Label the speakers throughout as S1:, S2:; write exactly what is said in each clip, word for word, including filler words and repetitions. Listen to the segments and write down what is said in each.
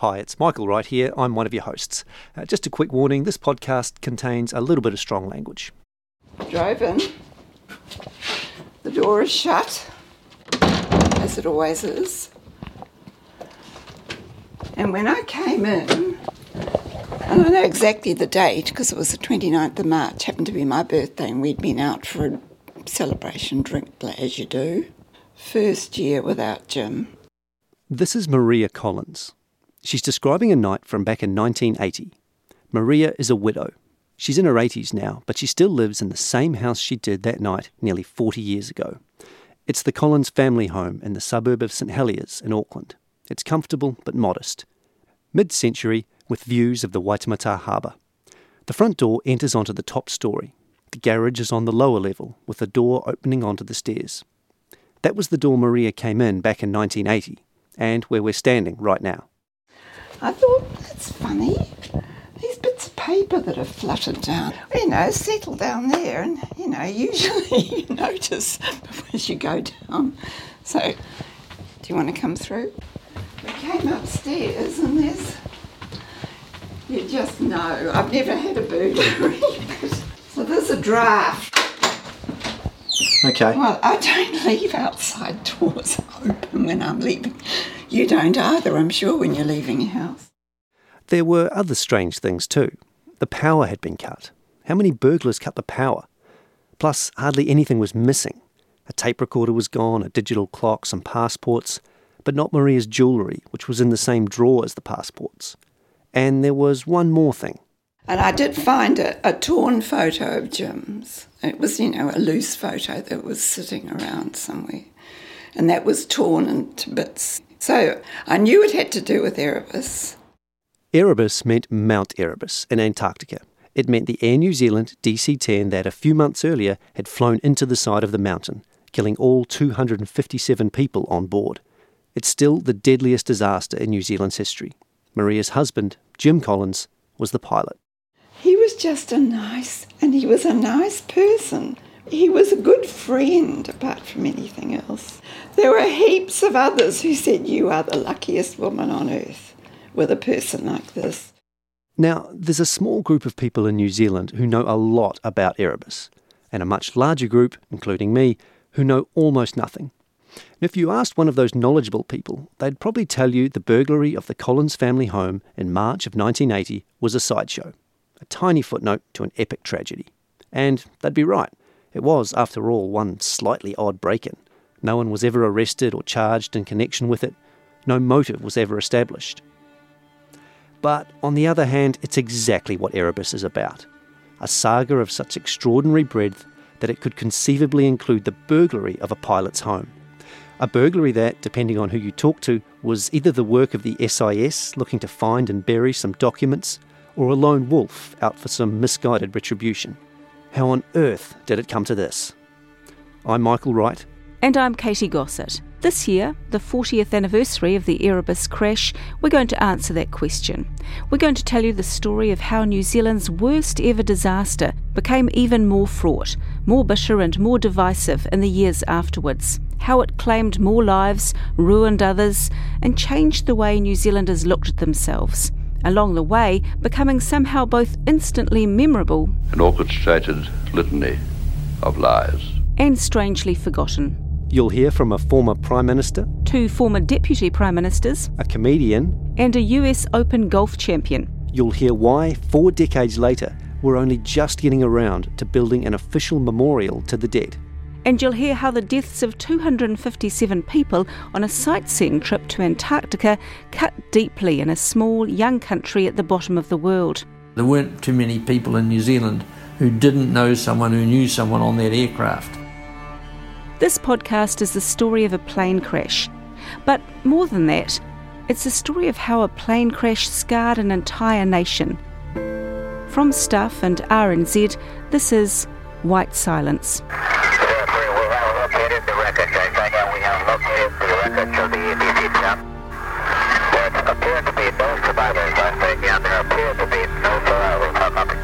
S1: Hi, it's Michael Wright here. I'm one of your hosts. Uh, just a quick warning, this podcast contains a little bit of strong language.
S2: Drove in. The door is shut, as it always is. And when I came in, and I know exactly the date because it was the twenty-ninth of March, happened to be my birthday, and we'd been out for a celebration drink, as you do. First year without Jim.
S1: This is Maria Collins. She's describing a night from back in nineteen eighty. Maria is a widow. She's in her eighties now, but she still lives in the same house she did that night nearly forty years ago. It's the Collins family home in the suburb of St Heliers in Auckland. It's comfortable but modest. Mid-century, with views of the Waitemata Harbour. The front door enters onto the top story. The garage is on the lower level, with the door opening onto the stairs. That was the door Maria came in back in nineteen eighty, and where we're standing right now.
S2: I thought, that's funny. These bits of paper that have fluttered down, you know, settle down there, and, you know, usually you notice as you go down. So, do you want to come through? We came upstairs, and there's, you just know, I've never had a burglary. So there's a draft.
S1: Okay.
S2: Well, I don't leave outside doors open when I'm leaving. You don't either, I'm sure, when you're leaving your house.
S1: There were other strange things too. The power had been cut. How many burglars cut the power? Plus, hardly anything was missing. A tape recorder was gone, a digital clock, some passports, but not Maria's jewellery, which was in the same drawer as the passports. And there was one more thing.
S2: And I did find a, a torn photo of Jim's. It was, you know, a loose photo that was sitting around somewhere. And that was torn into bits. So I knew it had to do with Erebus.
S1: Erebus meant Mount Erebus in Antarctica. It meant the Air New Zealand D C ten that a few months earlier had flown into the side of the mountain, killing all two hundred fifty-seven people on board. It's still the deadliest disaster in New Zealand's history. Maria's husband, Jim Collins, was the pilot.
S2: He was just a nice, and he was a nice person. He was a good friend, apart from anything else. There were heaps of others who said, you are the luckiest woman on earth with a person like this.
S1: Now, there's a small group of people in New Zealand who know a lot about Erebus, and a much larger group, including me, who know almost nothing. And if you asked one of those knowledgeable people, they'd probably tell you the burglary of the Collins family home in March of nineteen eighty was a sideshow, a tiny footnote to an epic tragedy. And they'd be right. It was, after all, one slightly odd break-in. No one was ever arrested or charged in connection with it. No motive was ever established. But, on the other hand, it's exactly what Erebus is about. A saga of such extraordinary breadth that it could conceivably include the burglary of a pilot's home. A burglary that, depending on who you talk to, was either the work of the S I S looking to find and bury some documents, or a lone wolf out for some misguided retribution. How on earth did it come to this? I'm Michael Wright.
S3: And I'm Katie Gossett. This year, the fortieth anniversary of the Erebus crash, we're going to answer that question. We're going to tell you the story of how New Zealand's worst ever disaster became even more fraught, more bitter and more divisive in the years afterwards. How it claimed more lives, ruined others, and changed the way New Zealanders looked at themselves. Along the way, becoming somehow both instantly memorable,
S4: an orchestrated litany of lies,
S3: and strangely forgotten.
S1: You'll hear from a former Prime Minister,
S3: two former Deputy Prime Ministers,
S1: a comedian,
S3: and a U S Open golf champion.
S1: You'll hear why, four decades later, we're only just getting around to building an official memorial to the dead.
S3: And you'll hear how the deaths of two hundred fifty-seven people on a sightseeing trip to Antarctica cut deeply in a small, young country at the bottom of the world.
S5: There weren't too many people in New Zealand who didn't know someone who knew someone on that aircraft.
S3: This podcast is the story of a plane crash. But more than that, it's the story of how a plane crash scarred an entire nation. From Stuff and R N Z, this is White Silence.
S6: We have located the wreckage. We have located the wreckage of the E T C jump. There appear to be no survivors. I say again, there appear to be no survivors.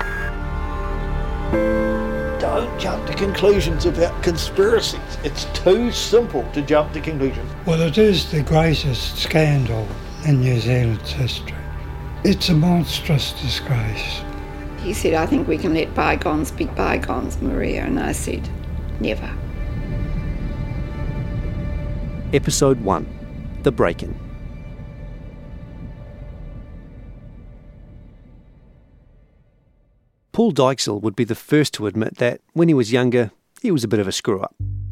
S7: Don't jump to conclusions about conspiracies. It's too simple to jump to conclusions.
S8: Well, it is the greatest scandal in New Zealand's history. It's a monstrous disgrace.
S2: He said, I think we can let bygones be bygones, Maria, and I said, never.
S1: Episode one, The Break-In. Paul Dykesell would be the first to admit that, when he was younger, he was a bit of a screw-up.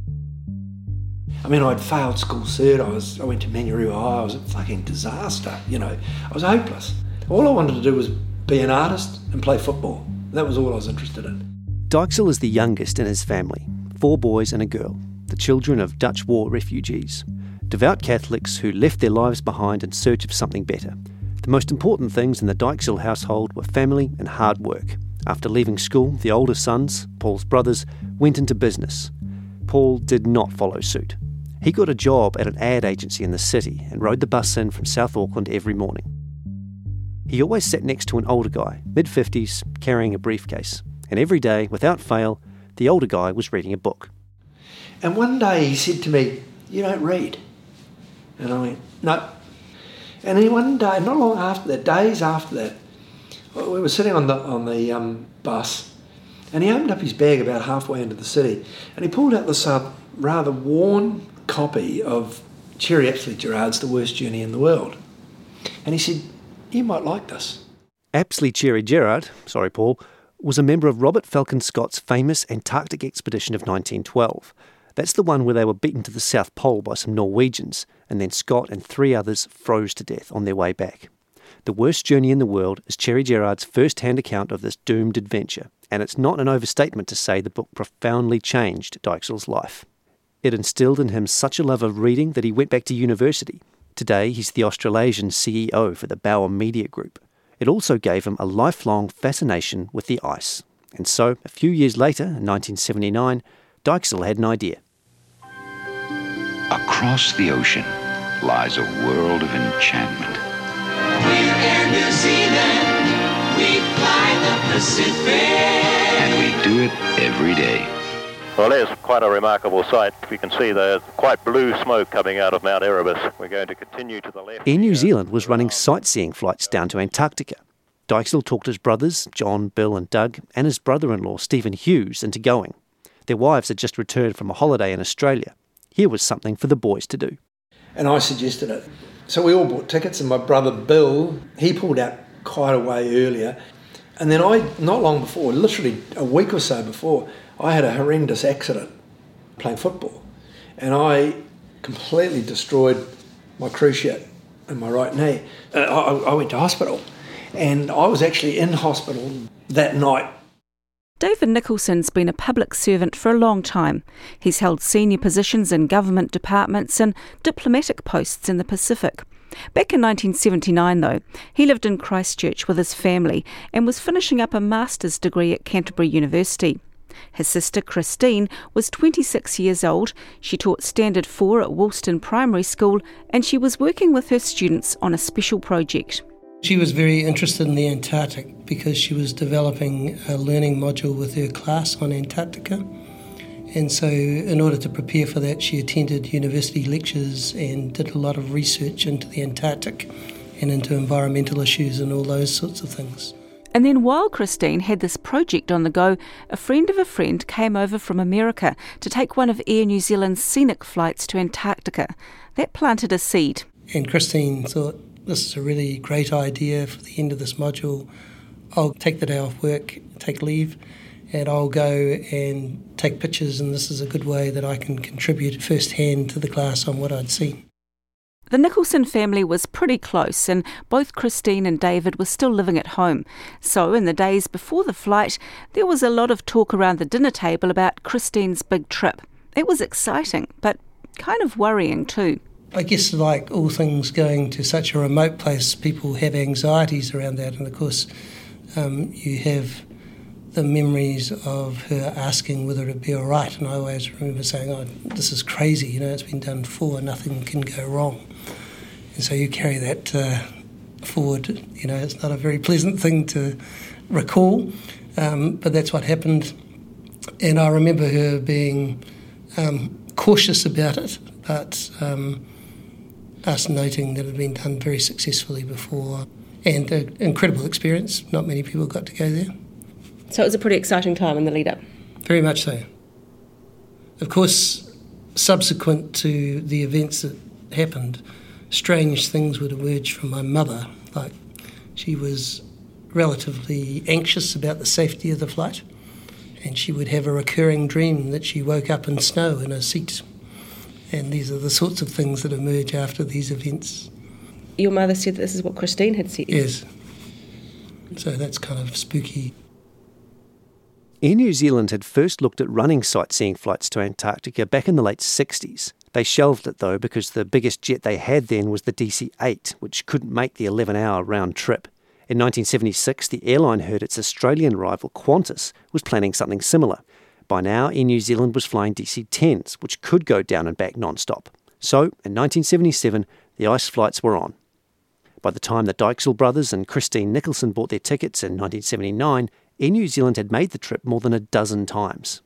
S5: I mean, I'd failed school cert, I was I went to Manurewa High, I was a fucking disaster, you know. I was hopeless. All I wanted to do was be an artist and play football. That was all I was interested in.
S1: Dykesell is the youngest in his family, four boys and a girl, the children of Dutch war refugees, devout Catholics who left their lives behind in search of something better. The most important things in the Dykesell household were family and hard work. After leaving school, the older sons, Paul's brothers, went into business. Paul did not follow suit. He got a job at an ad agency in the city and rode the bus in from South Auckland every morning. He always sat next to an older guy, mid-fifties, carrying a briefcase. And every day, without fail, the older guy was reading a book.
S5: And one day he said to me, "You don't read?" And I went, "No." And then one day, not long after that, days after that, we were sitting on the on the um, bus, and he opened up his bag about halfway into the city, and he pulled out this uh, rather worn copy of Cherry Apsley Gerard's The Worst Journey in the World. And he said, "You might like this."
S1: Apsley Cherry Gerard, sorry Paul, was a member of Robert Falcon Scott's famous Antarctic expedition of nineteen twelve. That's the one where they were beaten to the South Pole by some Norwegians, and then Scott and three others froze to death on their way back. The Worst Journey in the World is Cherry Gerard's first-hand account of this doomed adventure, and it's not an overstatement to say the book profoundly changed Dykesell's life. It instilled in him such a love of reading that he went back to university. Today, he's the Australasian C E O for the Bauer Media Group. It also gave him a lifelong fascination with the ice. And so, a few years later, in nineteen seventy-nine, Dykesell had an idea.
S9: Across the ocean lies a world of enchantment.
S10: We're Air New Zealand, we fly the Pacific.
S9: And we do it every day.
S11: Well, there's quite a remarkable sight. We can see the quite blue smoke coming out of Mount Erebus. We're going to continue to the left.
S1: Air New Zealand was running sightseeing flights down to Antarctica. Dykesell talked his brothers, John, Bill and Doug, and his brother-in-law, Stephen Hughes, into going. Their wives had just returned from a holiday in Australia. Here was something for the boys to do.
S5: And I suggested it. So we all bought tickets, and my brother Bill, he pulled out quite a way earlier. And then I, not long before, literally a week or so before, I had a horrendous accident playing football. And I completely destroyed my cruciate in my right knee. Uh, I, I went to hospital, and I was actually in hospital that night.
S3: David Nicholson's been a public servant for a long time. He's held senior positions in government departments and diplomatic posts in the Pacific. Back in nineteen seventy-nine, though, he lived in Christchurch with his family and was finishing up a master's degree at Canterbury University. His sister Christine was twenty-six years old. She taught Standard four at Woolston Primary School, and she was working with her students on a special project.
S12: She was very interested in the Antarctic because she was developing a learning module with her class on Antarctica. And so in order to prepare for that, she attended university lectures and did a lot of research into the Antarctic and into environmental issues and all those sorts of things.
S3: And then while Christine had this project on the go, a friend of a friend came over from America to take one of Air New Zealand's scenic flights to Antarctica. That planted a seed.
S12: And Christine thought, this is a really great idea for the end of this module. I'll take the day off work, take leave, and I'll go and take pictures, and this is a good way that I can contribute firsthand to the class on what I'd seen.
S3: The Nicholson family was pretty close, and both Christine and David were still living at home. So in the days before the flight, there was a lot of talk around the dinner table about Christine's big trip. It was exciting, but kind of worrying too.
S12: I guess like all things going to such a remote place, people have anxieties around that. And of course, um, you have the memories of her asking whether it'd be all right. And I always remember saying, oh, this is crazy, you know, it's been done before, nothing can go wrong. And so you carry that uh, forward. You know, it's not a very pleasant thing to recall, um, but that's what happened. And I remember her being um, cautious about it, but... Um, us noting that it had been done very successfully before, and an incredible experience. Not many people got to go there.
S13: So it was a pretty exciting time in the lead-up.
S12: Very much so. Of course, subsequent to the events that happened, strange things would emerge from my mother. Like, she was relatively anxious about the safety of the flight, and she would have a recurring dream that she woke up in snow in her seat. And these are the sorts of things that emerge after these events.
S13: Your mother said that this is what Christine had said?
S12: Yes. So that's kind of spooky.
S1: Air New Zealand had first looked at running sightseeing flights to Antarctica back in the late sixties. They shelved it though because the biggest jet they had then was the D C eight, which couldn't make the eleven-hour round trip. In nineteen seventy-six, the airline heard its Australian rival Qantas was planning something similar. By now, Air New Zealand was flying D C tens, which could go down and back non-stop. So, in nineteen seventy-seven, the ice flights were on. By the time the Dykesell brothers and Christine Nicholson bought their tickets in nineteen seventy-nine, Air New Zealand had made the trip more than a dozen times.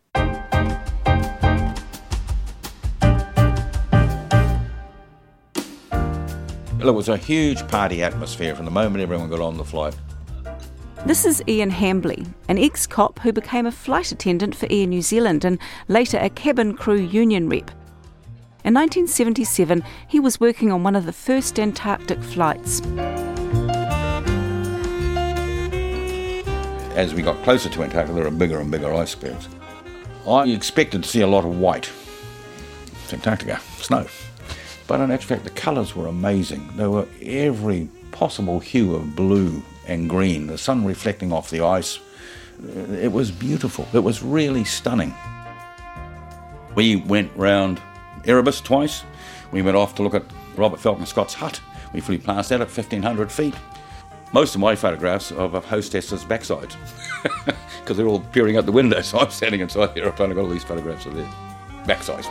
S14: It was a huge party atmosphere from the moment everyone got on the flight.
S3: This is Ian Hambley, an ex-cop who became a flight attendant for Air New Zealand and later a cabin crew union rep. In nineteen seventy-seven, he was working on one of the first Antarctic flights.
S14: As we got closer to Antarctica, there were bigger and bigger icebergs. I expected to see a lot of white. It's Antarctica, snow. But in actual fact, the colours were amazing. There were every possible hue of blue and green, the sun reflecting off the ice. It was beautiful. It was really stunning. We went round Erebus twice. We went off to look at Robert Falcon Scott's hut. We flew past that at fifteen hundred feet. Most of my photographs are of hostesses' backsides because they're all peering out the window, so I'm standing inside here trying to get all these photographs of their backsides.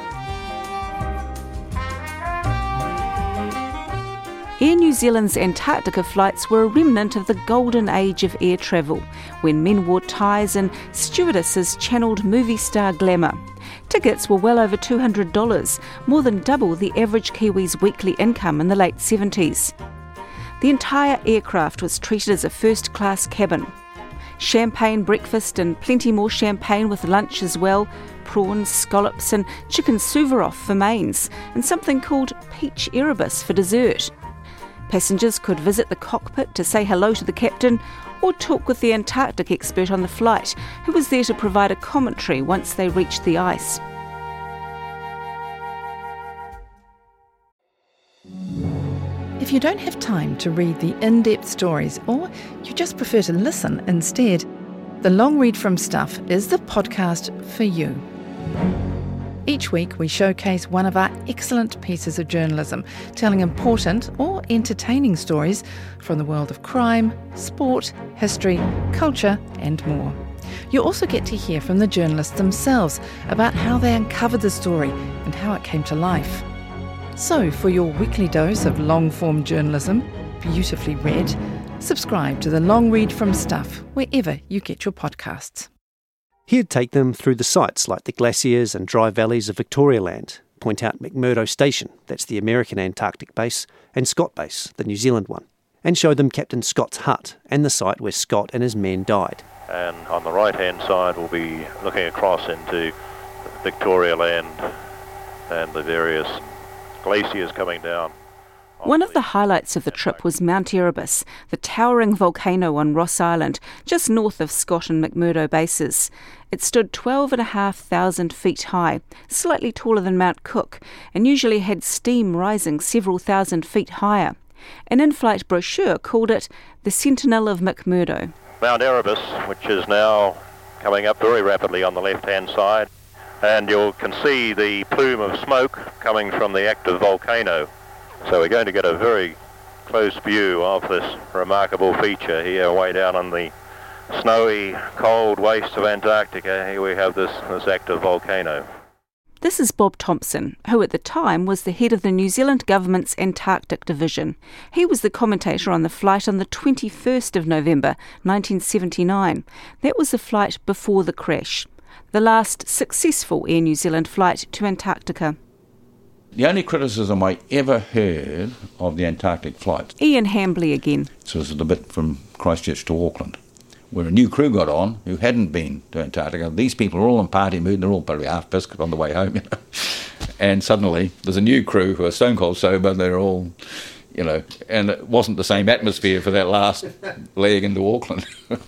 S3: Air New Zealand's Antarctica flights were a remnant of the golden age of air travel, when men wore ties and stewardesses channeled movie star glamour. Tickets were well over two hundred dollars, more than double the average Kiwi's weekly income in the late seventies. The entire aircraft was treated as a first-class cabin. Champagne breakfast and plenty more champagne with lunch as well, prawns, scallops and chicken Suvorov for mains, and something called peach Erebus for dessert. Passengers could visit the cockpit to say hello to the captain or talk with the Antarctic expert on the flight, who was there to provide a commentary once they reached the ice.
S15: If you don't have time to read the in-depth stories, or you just prefer to listen instead, The Long Read from Stuff is the podcast for you. Each week we showcase one of our excellent pieces of journalism, telling important or entertaining stories from the world of crime, sport, history, culture and more. You also get to hear from the journalists themselves about how they uncovered the story and how it came to life. So, for your weekly dose of long-form journalism, beautifully read, subscribe to The Long Read from Stuff wherever you get your podcasts.
S1: He'd take them through the sites like the glaciers and dry valleys of Victorialand, point out McMurdo Station, that's the American Antarctic base, and Scott Base, the New Zealand one, and show them Captain Scott's hut and the site where Scott and his men died.
S11: And on the right-hand side, we'll be looking across into Victorialand and the various glaciers coming down.
S3: One of the highlights of the trip was Mount Erebus, the towering volcano on Ross Island, just north of Scott and McMurdo bases. It stood twelve and a half thousand feet high, slightly taller than Mount Cook, and usually had steam rising several thousand feet higher. An in-flight brochure called it the Sentinel of McMurdo.
S11: Mount Erebus, which is now coming up very rapidly on the left-hand side, and you can see the plume of smoke coming from the active volcano. So we're going to get a very close view of this remarkable feature here way down on the snowy, cold wastes of Antarctica. Here we have this, this active volcano.
S3: This is Bob Thompson, who at the time was the head of the New Zealand government's Antarctic division. He was the commentator on the flight on the twenty-first of November nineteen seventy-nine. That was the flight before the crash, the last successful Air New Zealand flight to Antarctica.
S14: The only criticism I ever heard of the Antarctic flights...
S3: Ian Hambley again.
S14: So this is the bit from Christchurch to Auckland, where a new crew got on who hadn't been to Antarctica. These people are all in party mood, they're all probably half biscuit on the way home, you know. And suddenly there's a new crew who are stone cold sober, they're all, you know, and it wasn't the same atmosphere for that last leg into Auckland.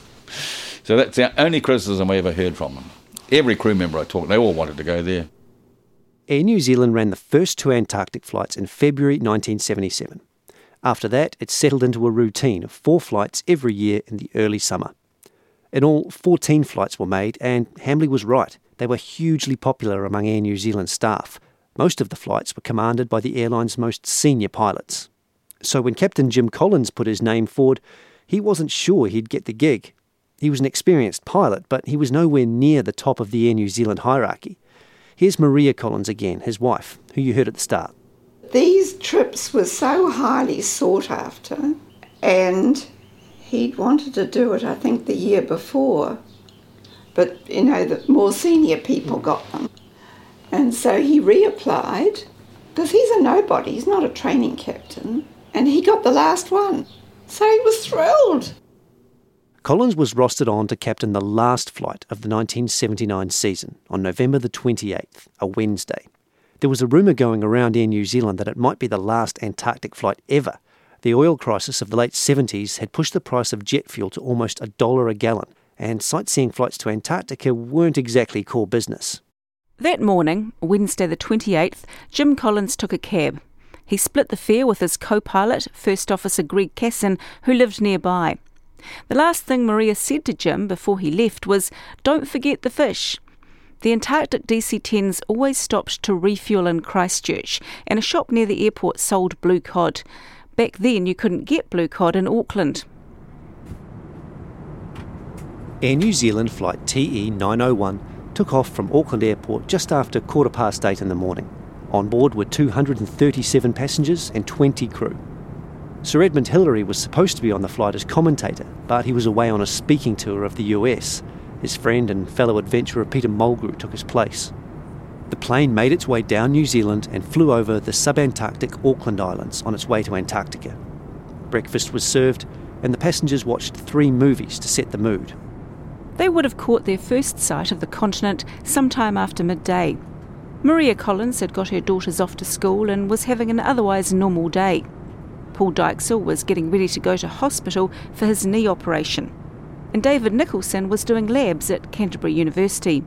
S14: So that's the only criticism I ever heard from them. Every crew member I talked, they all wanted to go there.
S1: Air New Zealand ran the first two Antarctic flights in February nineteen seventy-seven. After that, it settled into a routine of four flights every year in the early summer. In all, fourteen flights were made, and Hambley was right. They were hugely popular among Air New Zealand staff. Most of the flights were commanded by the airline's most senior pilots. So when Captain Jim Collins put his name forward, he wasn't sure he'd get the gig. He was an experienced pilot, but he was nowhere near the top of the Air New Zealand hierarchy. Here's Maria Collins again, his wife, who you heard at the start.
S2: These trips were so highly sought after, and he'd wanted to do it, I think, the year before. But, you know, the more senior people got them. And so he reapplied, because he's a nobody, he's not a training captain, and he got the last one. So he was thrilled.
S1: Collins was rostered on to captain the last flight of the nineteen seventy-nine season on November the twenty-eighth, a Wednesday. There was a rumour going around Air New Zealand that it might be the last Antarctic flight ever. The oil crisis of the late seventies had pushed the price of jet fuel to almost a dollar a gallon, and sightseeing flights to Antarctica weren't exactly core business.
S3: That morning, Wednesday the twenty-eighth, Jim Collins took a cab. He split the fare with his co-pilot, First Officer Greg Casson, who lived nearby. The last thing Maria said to Jim before he left was, "Don't forget the fish." The Antarctic D C tens always stopped to refuel in Christchurch, and a shop near the airport sold blue cod. Back then you couldn't get blue cod in Auckland.
S1: Air New Zealand flight T E nine oh one took off from Auckland Airport just after quarter past eight in the morning. On board were two hundred thirty-seven passengers and twenty crew. Sir Edmund Hillary was supposed to be on the flight as commentator, but he was away on a speaking tour of the U S. His friend and fellow adventurer Peter Mulgrew took his place. The plane made its way down New Zealand and flew over the subantarctic Auckland Islands on its way to Antarctica. Breakfast was served, and the passengers watched three movies to set the mood.
S3: They would have caught their first sight of the continent sometime after midday. Maria Collins had got her daughters off to school and was having an otherwise normal day. Paul Dykesell was getting ready to go to hospital for his knee operation, and David Nicholson was doing labs at Canterbury University.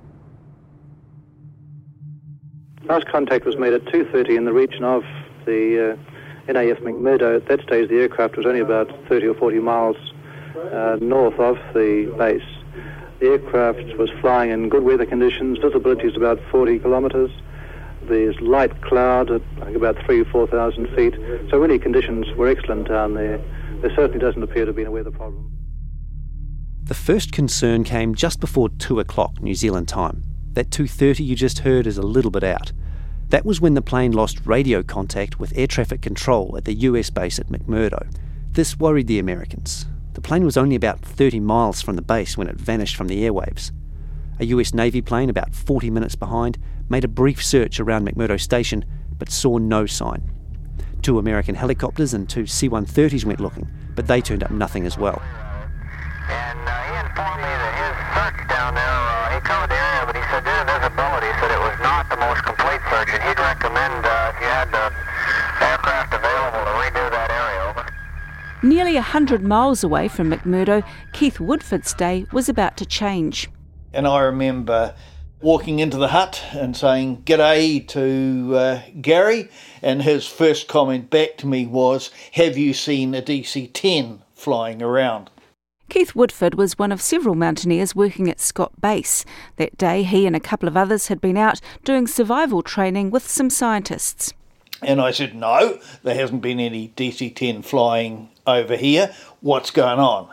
S16: Last contact was made at two thirty in the region of the uh, N A F McMurdo. At that stage the aircraft was only about thirty or forty miles uh, north of the base. The aircraft was flying in good weather conditions, visibility is about forty kilometres. There's light cloud at I think about three or four thousand feet, so really conditions were excellent down there. There certainly doesn't appear to be a weather problem.
S1: The first concern came just before two o'clock New Zealand time. That two thirty you just heard is a little bit out. That was when the plane lost radio contact with air traffic control at the U S base at McMurdo. This worried the Americans. The plane was only about thirty miles from the base when it vanished from the airwaves. A U S Navy plane about forty minutes behind made a brief search around McMurdo Station but saw no sign. Two American helicopters and two C one thirties went looking, but they turned up nothing as well.
S6: And uh, he informed me that his search down there, uh, he covered the area, but he said due to visibility, he said it was not the most complete search, and he'd recommend uh, if you had the aircraft available to redo that area, over.
S3: Nearly a hundred miles away from McMurdo, Keith Woodford's day was about to change.
S7: And I remember walking into the hut and saying g'day to uh, Gary, and his first comment back to me was, "Have you seen a D C ten flying around?"
S3: Keith Woodford was one of several mountaineers working at Scott Base. That day he and a couple of others had been out doing survival training with some scientists.
S7: And I said, "No, there hasn't been any D C ten flying over here. What's going on?"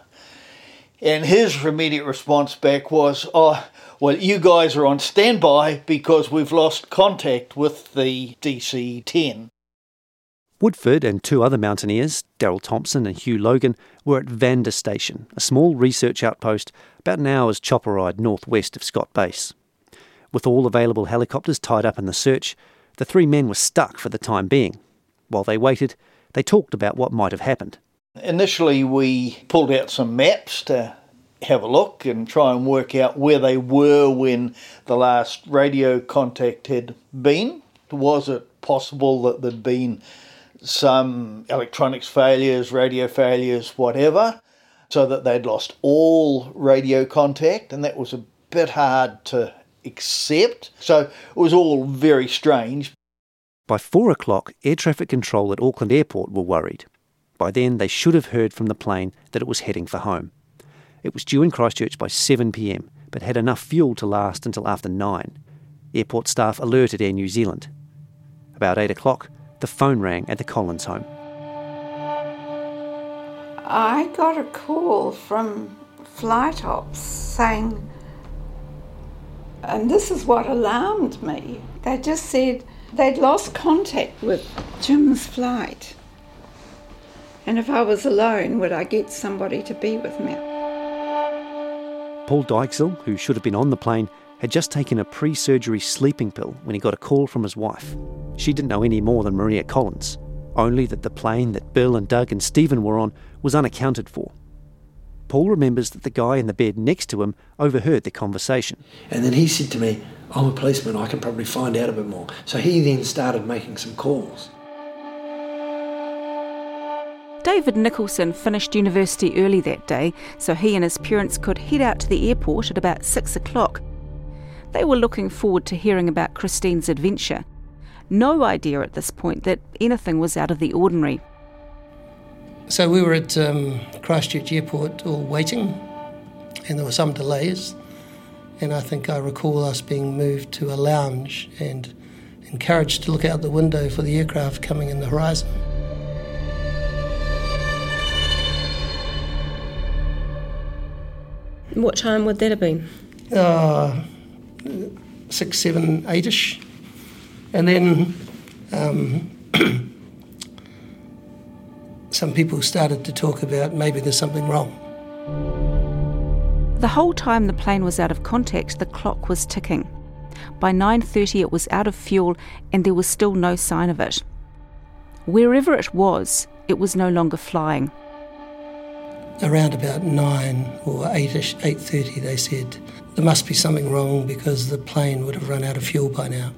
S7: And his immediate response back was, "Oh, well, you guys are on standby because we've lost contact with the D C ten.
S1: Woodford and two other mountaineers, Daryl Thompson and Hugh Logan, were at Vander Station, a small research outpost about an hour's chopper ride northwest of Scott Base. With all available helicopters tied up in the search, The three men were stuck for the time being. While they waited, they talked about what might have happened.
S7: Initially, we pulled out some maps to have a look and try and work out where they were when the last radio contact had been. Was it possible that there'd been some electronics failures, radio failures, whatever, so that they'd lost all radio contact? And that was a bit hard to accept. So it was all very strange.
S1: By four o'clock, air traffic control at Auckland Airport were worried. By then, they should have heard from the plane that it was heading for home. It was due in Christchurch by seven p m, but had enough fuel to last until after nine. Airport staff alerted Air New Zealand. About eight o'clock, the phone rang at the Collins home.
S2: I got a call from Flight Ops saying, and this is what alarmed me, they just said they'd lost contact with Jim's flight. And if I was alone, would I get somebody to be with me?
S1: Paul Dykesell, who should have been on the plane, had just taken a pre-surgery sleeping pill when he got a call from his wife. She didn't know any more than Maria Collins, only that the plane that Bill and Doug and Stephen were on was unaccounted for. Paul remembers that the guy in the bed next to him overheard the conversation.
S5: And then he said to me, I'm a policeman, I can probably find out a bit more. So he then started making some calls.
S3: David Nicholson finished university early that day, so he and his parents could head out to the airport at about six o'clock. They were looking forward to hearing about Christine's adventure. No idea at this point that anything was out of the ordinary.
S12: So we were at um, Christchurch Airport all waiting, and there were some delays, and I think I recall us being moved to a lounge and encouraged to look out the window for the aircraft coming in the horizon.
S13: What time would that have been?
S12: Uh, six, seven, eight-ish. And then um, some people started to talk about maybe there's something wrong.
S3: The whole time the plane was out of contact, the clock was ticking. By nine thirty it was out of fuel and there was still no sign of it. Wherever it was, it was no longer flying.
S12: Around about nine or eight-ish, eight thirty, they said there must be something wrong because the plane would have run out of fuel by now.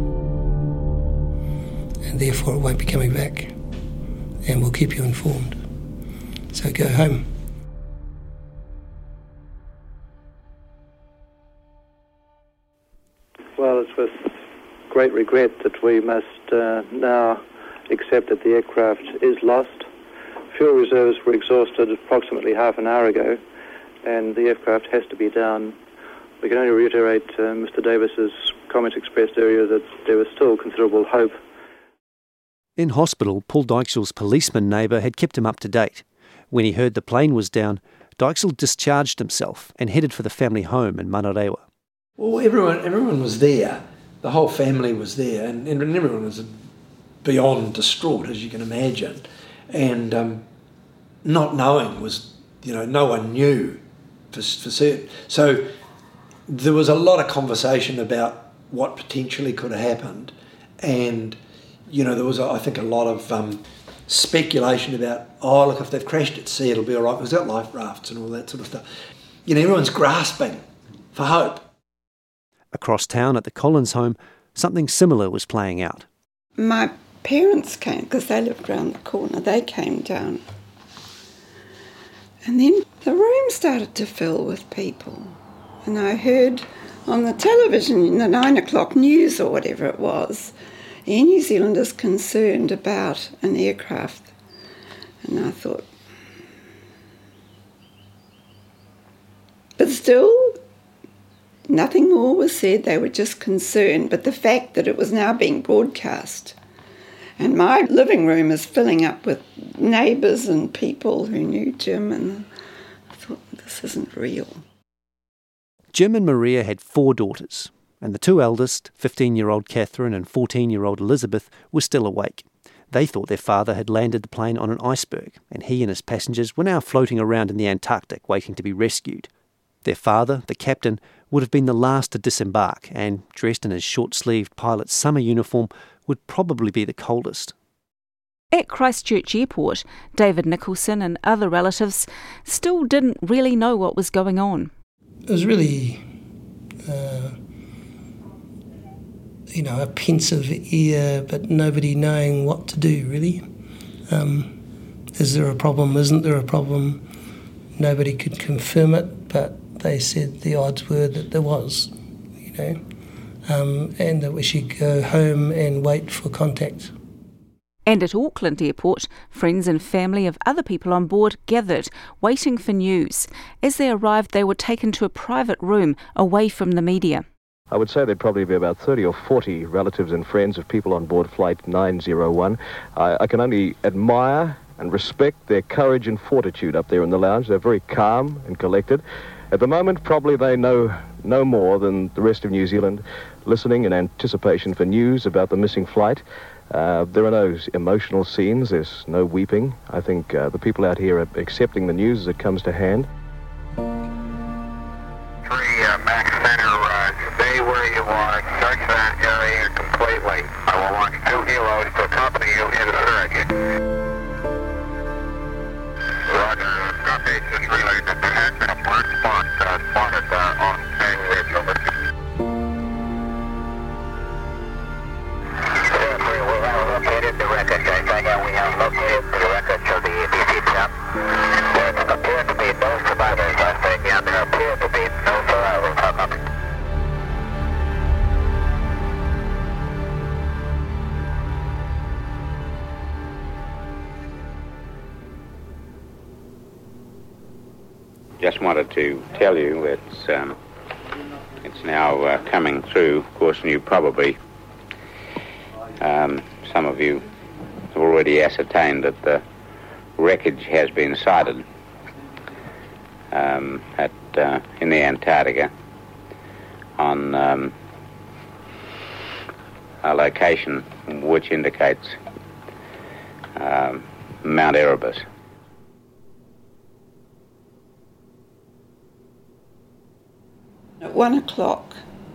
S12: And therefore it won't be coming back. And we'll keep you informed. So go home.
S16: Well, it's with great regret that we must uh, now accept that the aircraft is lost. Fuel reserves were exhausted approximately half an hour ago, and the aircraft has to be down. We can only reiterate uh, Mister Davis's comments expressed earlier that there was still considerable hope.
S1: In hospital, Paul Dykesell's policeman neighbour had kept him up to date. When he heard the plane was down, Dykesell discharged himself and headed for the family home in Manarewa.
S5: Well, everyone everyone was there. The whole family was there, and, and everyone was beyond distraught, as you can imagine. And um, not knowing was, you know, no one knew for, for certain. So there was a lot of conversation about what potentially could have happened. And, you know, there was, I think, a lot of um, speculation about, oh, look, if they've crashed at sea, it'll be all right. We've got life rafts and all that sort of stuff. You know, everyone's grasping for hope.
S1: Across town at the Collins home, something similar was playing out.
S2: My parents came, because they lived round the corner, they came down. And then the room started to fill with people. And I heard on the television, in the nine o'clock news or whatever it was, Air New Zealand is concerned about an aircraft. And I thought, but still, nothing more was said. They were just concerned. But the fact that it was now being broadcast, and my living room is filling up with neighbours and people who knew Jim, and I thought, this isn't real.
S1: Jim and Maria had four daughters, and the two eldest, fifteen-year-old Catherine and fourteen-year-old Elizabeth, were still awake. They thought their father had landed the plane on an iceberg, and he and his passengers were now floating around in the Antarctic waiting to be rescued. Their father, the captain, would have been the last to disembark and, dressed in his short-sleeved pilot's summer uniform, would probably be the coldest.
S3: At Christchurch Airport, David Nicholson and other relatives still didn't really know what was going on.
S12: It was really, uh, you know, a pensive air, but nobody knowing what to do, really. Um, is there a problem? Isn't there a problem? Nobody could confirm it, but they said the odds were that there was, you know, um, and that we should go home and wait for contact.
S3: And at Auckland Airport, friends and family of other people on board gathered, waiting for news. As they arrived, they were taken to a private room away from the media.
S17: I would say there'd probably be about thirty or forty relatives and friends of people on board Flight nine oh one. I, I can only admire and respect their courage and fortitude up there in the lounge. They're very calm and collected. At the moment, probably they know no more than the rest of New Zealand, listening in anticipation for news about the missing flight. Uh, there are no emotional scenes, there's no weeping. I think uh, the people out here are accepting the news as it comes to hand.
S6: Three, uh, Max Center, uh, stay where you are, search that area completely. I will launch two helos to accompany you in the search. Roger, drop agents relayed that there has been a black spot uh, spotted uh, on Bang Ridge, over. The wreckage, I think uh, we have located the wreckage of the D C ten. There appear to be no survivors, I think, and there appear to be no survivors.
S18: Just wanted to tell you it's um, it's now uh, coming through. Of course, and you probably um, some of you have already ascertained that the wreckage has been sighted um, at uh, in the Antarctica on um, a location which indicates um, Mount Erebus.
S2: At one o'clock,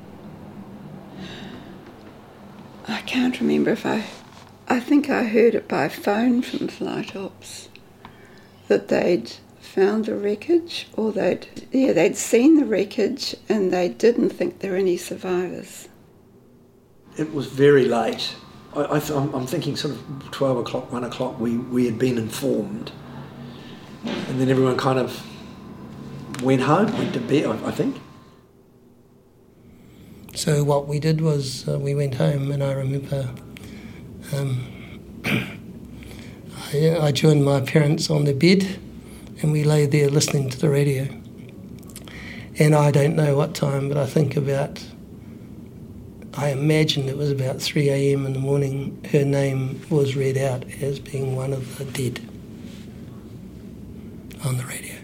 S2: I can't remember if I, I think I heard it by phone from Flight Ops, that they'd found the wreckage, or they'd, yeah, they'd seen the wreckage and they didn't think there were any survivors.
S5: It was very late. I, I th- I'm thinking sort of twelve o'clock, one o'clock, we, we had been informed. And then everyone kind of went home, went to bed, I, I think.
S12: So what we did was uh, we went home, and I remember um, I, I joined my parents on their bed, and we lay there listening to the radio. And I don't know what time, but I think about, I imagine it was about three a.m. in the morning, her name was read out as being one of the dead on the radio.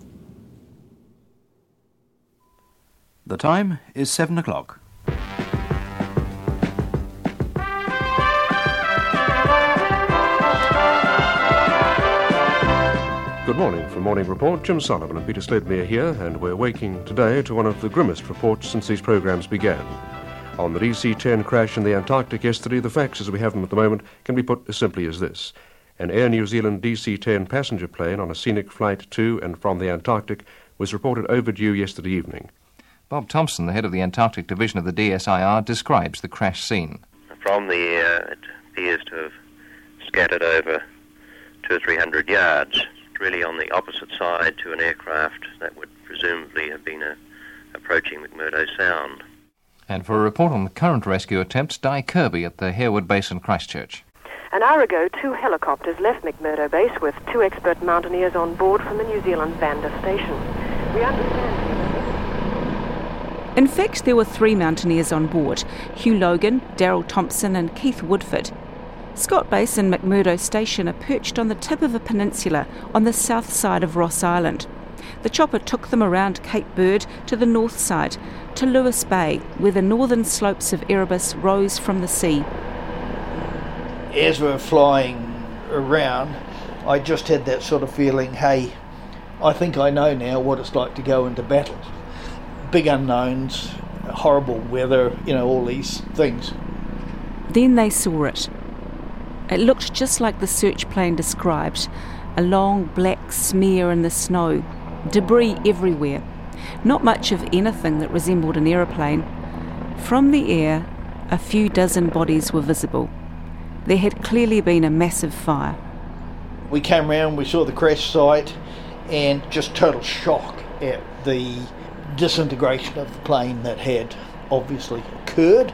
S19: The time is seven o'clock.
S20: Good morning. From Morning Report, Jim Sullivan and Peter Sledmere here, and we're waking today to one of the grimmest reports since these programmes began. On the D C ten crash in the Antarctic yesterday, the facts as we have them at the moment can be put as simply as this. An Air New Zealand D C ten passenger plane on a scenic flight to and from the Antarctic was reported overdue yesterday evening.
S21: Bob Thompson, the head of the Antarctic Division of the D S I R, describes the crash scene.
S11: From the air, it appears to have scattered over two or three hundred yards, really on the opposite side to an aircraft that would presumably have been uh, approaching McMurdo Sound.
S21: And for a report on the current rescue attempts, Di Kirby at the Harewood Base in Christchurch.
S22: An hour ago, two helicopters left McMurdo Base with two expert mountaineers on board from the New Zealand Vanda Station. We understand...
S3: In fact, there were three mountaineers on board, Hugh Logan, Daryl Thompson and Keith Woodford. Scott Base and McMurdo Station are perched on the tip of a peninsula on the south side of Ross Island. The chopper took them around Cape Bird to the north side, to Lewis Bay, where the northern slopes of Erebus rose from the sea.
S7: As we're flying around, I just had that sort of feeling, hey, I think I know now what it's like to go into battle. big unknowns, horrible weather, you know, all these things.
S3: Then they saw it. It looked just like the search plane described, a long black smear in the snow, debris everywhere, not much of anything that resembled an aeroplane. From the air, a few dozen bodies were visible. There had clearly been a massive fire.
S7: We came around, we saw the crash site, and just total shock at the disintegration of the plane that had obviously occurred.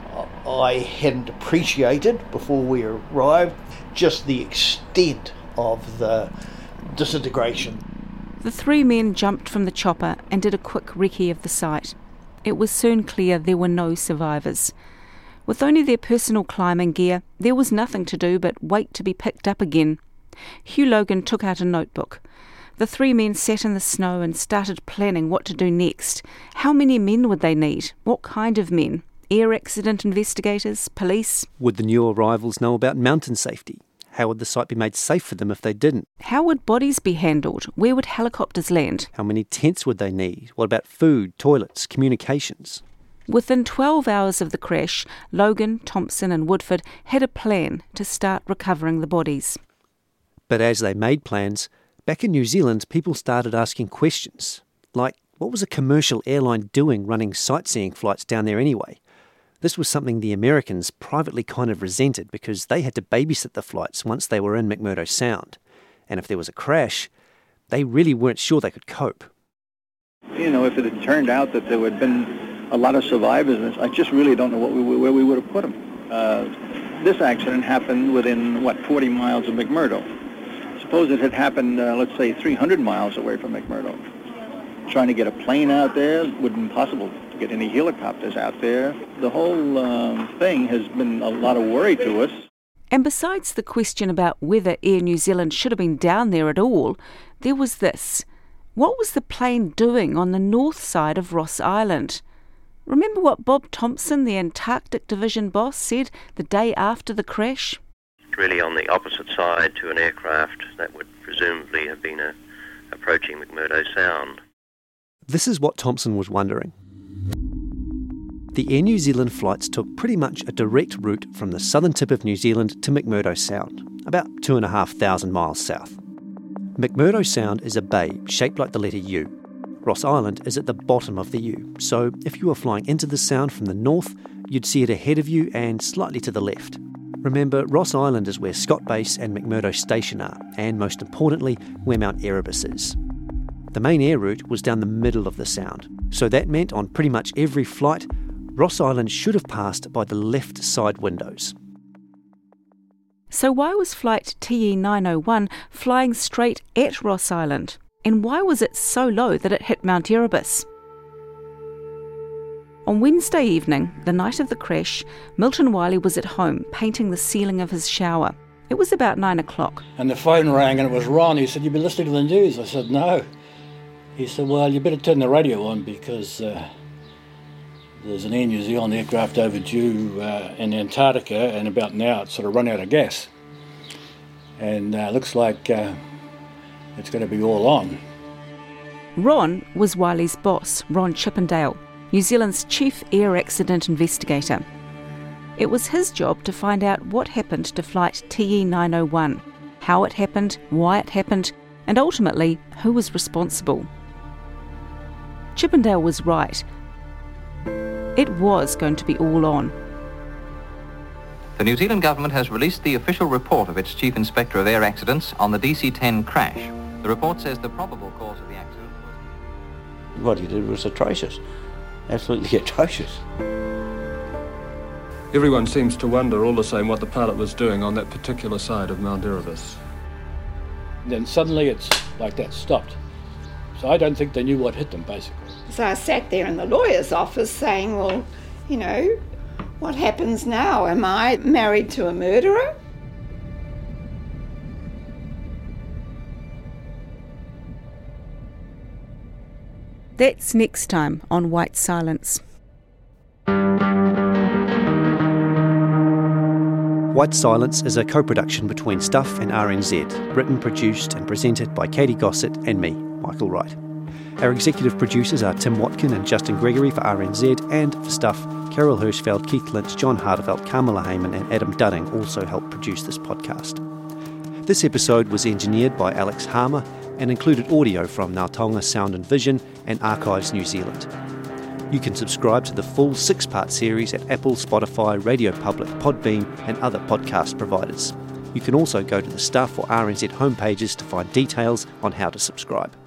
S7: I hadn't appreciated before we arrived just the extent of the disintegration.
S3: The three men jumped from the chopper and did a quick recce of the site. It was soon clear there were no survivors. With only their personal climbing gear, there was nothing to do but wait to be picked up again. Hugh Logan took out a notebook. The three men sat in the snow and started planning what to do next. How many men would they need? What kind of men? Air accident investigators? Police?
S1: Would the new arrivals know about mountain safety? How would the site be made safe for them if they didn't?
S3: How would bodies be handled? Where would helicopters land?
S1: How many tents would they need? What about food, toilets, communications?
S3: Within twelve hours of the crash, Logan, Thompson and Woodford had a plan to start recovering the bodies.
S1: But as they made plans, back in New Zealand, people started asking questions, like what was a commercial airline doing running sightseeing flights down there anyway? This was something the Americans privately kind of resented because they had to babysit the flights once they were in McMurdo Sound. And if there was a crash, they really weren't sure they could cope.
S4: You know, if it had turned out that there had been a lot of survivors, I just really don't know what we, where we would have put them. Uh, this accident happened within, what, forty miles of McMurdo. Suppose it had happened, uh, let's say, three hundred miles away from McMurdo. Trying to get a plane out there wouldn't be possible to get any helicopters out there. The whole um, thing has been a lot of worry to us.
S3: And besides the question about whether Air New Zealand should have been down there at all, there was this. What was the plane doing on the north side of Ross Island? Remember what Bob Thompson, the Antarctic Division boss, said the day after the crash?
S11: Really on the opposite side to an aircraft that would presumably have been a, approaching McMurdo Sound.
S1: This is what Thompson was wondering. The Air New Zealand flights took pretty much a direct route from the southern tip of New Zealand to McMurdo Sound, about two and a half thousand miles south. McMurdo Sound is a bay shaped like the letter U. Ross Island is at the bottom of the U, so if you were flying into the sound from the north, you'd see it ahead of you and slightly to the left. Remember, Ross Island is where Scott Base and McMurdo Station are, and most importantly, where Mount Erebus is. The main air route was down the middle of the sound, so that meant on pretty much every flight, Ross Island should have passed by the left side windows.
S3: So why was flight T E nine oh one flying straight at Ross Island? And why was it so low that it hit Mount Erebus? On Wednesday evening, the night of the crash, Milton Wiley was at home painting the ceiling of his shower. It was about nine o'clock.
S8: And the phone rang and it was Ron. He said, "You've been listening to the news?" I said, "No." He said, "Well, you better turn the radio on because uh, there's an Air New Zealand aircraft overdue uh, in Antarctica, and about now it's sort of run out of gas. And uh, looks like uh, it's going to be all on."
S3: Ron was Wiley's boss, Ron Chippendale, New Zealand's chief air accident investigator. It was his job to find out what happened to flight T E nine oh one, how it happened, why it happened, and ultimately who was responsible. Chippendale was right. It was going to be all on.
S23: The New Zealand government has released the official report of its Chief Inspector of Air Accidents on the D C ten crash. The report says the probable cause of the accident was...
S24: What he did was atrocious. Absolutely atrocious.
S20: Everyone seems to wonder all the same what the pilot was doing on that particular side of Mount Erebus.
S8: Then suddenly it's like that, stopped. So I don't think they knew what hit them, basically.
S2: So I sat there in the lawyer's office saying, well, you know, what happens now? Am I married to a murderer?
S3: That's next time on White Silence.
S1: White Silence is a co-production between Stuff and R N Z, written, produced and presented by Katie Gossett and me, Michael Wright. Our executive producers are Tim Watkin and Justin Gregory for R N Z, and for Stuff, Carol Hirschfeld, Keith Lynch, John Hardevelt, Kamala Heyman and Adam Dudding also helped produce this podcast. This episode was engineered by Alex Harmer and included audio from Ngautonga Sound and Vision and Archives New Zealand. You can subscribe to the full six-part series at Apple, Spotify, Radio Public, Podbean and other podcast providers. You can also go to the Stuff or R N Z homepages to find details on how to subscribe.